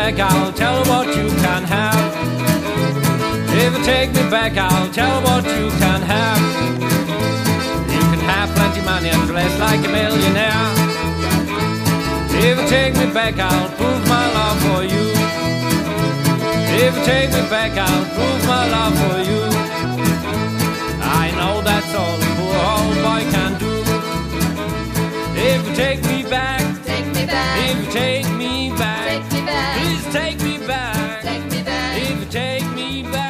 back, I'll tell what you can have. If you take me back, I'll tell what you can have. You can have plenty money and dress like a millionaire. If you take me back, I'll prove my love for you. If you take me back, I'll prove my love for you. I know that's all a poor old boy can do. If you take me back, Take me back. if you take me back, Take me back. please take me back. Take me back. If you take me back.